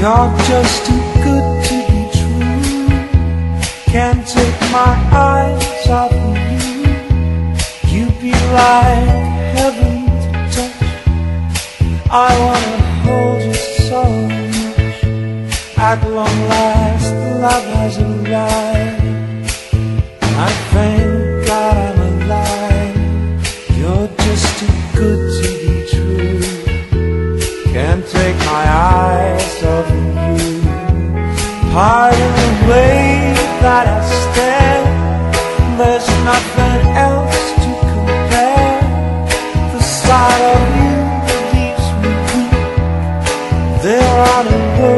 You're just too good to be true. Can't take my eyes off of you. You'd be like heaven to touch. I wanna hold you so much. At long last, love has arrived. I thank God I'm alive. You're just too good to be true. Can't take my eyes off of you. Pardon the way that I stare. There's nothing else to compare. The sight of you leaves me weak. There are no words